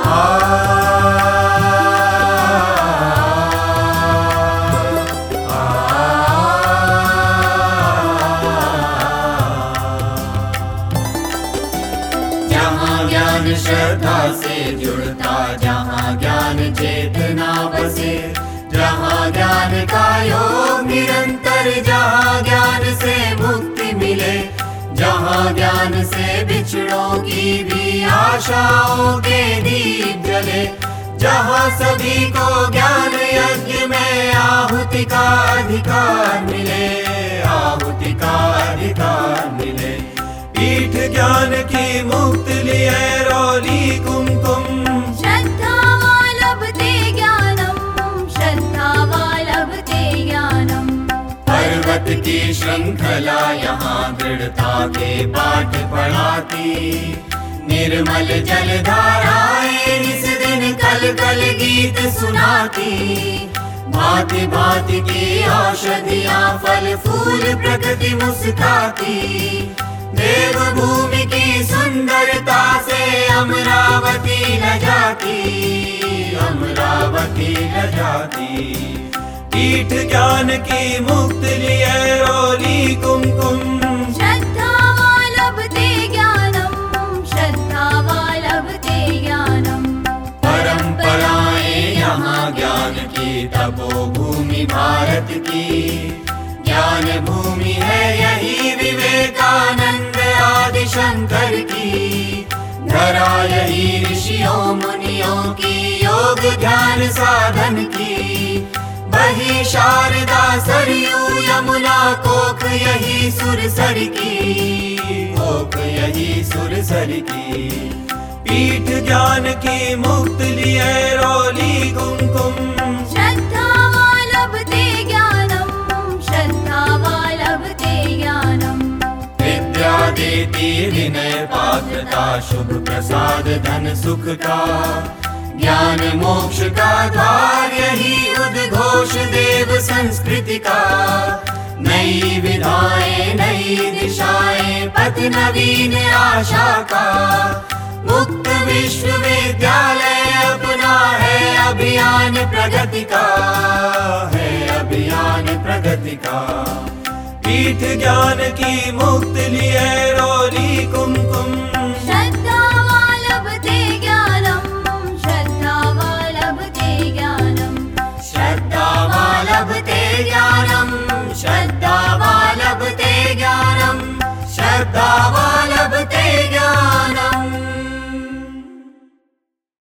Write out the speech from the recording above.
जहाँ ज्ञान श्रद्धा से जुड़ता, जहाँ ज्ञान चेतना बसे, जहाँ ज्ञान का योग निरंतर, जहाँ ज्ञान से मुक्ति मिले, जहाँ ज्ञान से बिछड़ों की भी आशाओं के दीप जले, जहाँ सभी को ज्ञान यज्ञ में आहुति का अधिकार मिले, आहुति का अधिकार मिले। पीठ ज्ञान की मुक्त लिए रोली कुमकुम, श्रद्धावा लभते ज्ञानम, श्रद्धावा लभते ज्ञानम। पर्वत की श्रृंखला यहाँ दृढ़ता के पाठ पढ़ाती, निर्मल जल धाराएं इस दिन कल कल गीत सुनाती, भांति भांति की औषधियाँ फल फूल प्रकृति मुस्काती, देवभूमि की सुंदरता से अमरावती न जाती, अमरावती न जाती। पीठ ज्ञान की मुक्त लिए रोली कुमकुम, श्रद्धावा लभते ज्ञानम, श्रद्धावा लभते ज्ञानम। परंपराएं यहाँ ज्ञान की तपोभूमि भारत की, ज्ञान भूमि है यही विवेकानंद आदि शंकर की, धरा यही ऋषियों मुनियों की योग ध्यान साधन की, वही शारदा सरयू यमुना कोक यही सुरसर की, कोक यही सुरसर की। पीठ ज्ञान की मुक्त लिए रोली कुमकुम, श्रद्धावा लभते ज्ञानम, श्रद्धावा लभते ज्ञानम। विद्या देती विनय पात्रता, शुभ प्रसाद धन सुख का, ज्ञान मोक्ष का द्वार यही उद्घोष देव संस्कृति का, नई विधाएं नई दिशाएं पथ नवीन आशा का, मुक्त विश्वविद्यालय अपना है अभियान प्रगति का, है अभियान प्रगति का। पीठ ज्ञान की मुक्त लिए रोली कुमकुम, श्रद्धावा लभते ज्ञानम, श्रद्धावा लभते ज्ञानम। श्रद्धावा लभते ज्ञानम, श्रद्धावा लभते ज्ञानम, श्रद्धावा